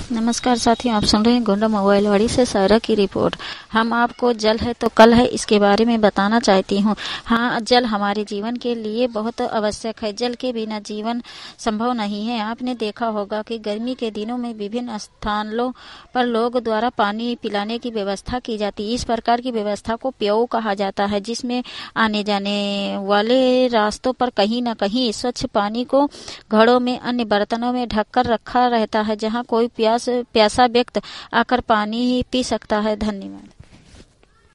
नमस्कार साथियों, आप सुन रहे हैं गोंडा मोबाइलवाड़ी से सायरा की रिपोर्ट। हम आपको जल है तो कल है इसके बारे में बताना चाहती हूँ। हाँ, जल हमारे जीवन के लिए बहुत आवश्यक है। जल के बिना जीवन संभव नहीं है। आपने देखा होगा कि गर्मी के दिनों में विभिन्न स्थानों पर लोग द्वारा पानी पिलाने की व्यवस्था की जाती है। इस प्रकार की व्यवस्था को प्याऊ कहा जाता है, जिसमें आने जाने वाले रास्तों पर कहीं न कहीं स्वच्छ पानी को घड़ों में अन्य बर्तनों में ढककर रखा रहता है, जहाँ कोई प्यासा व्यक्ति आकर पानी पी सकता है। धन्यवाद।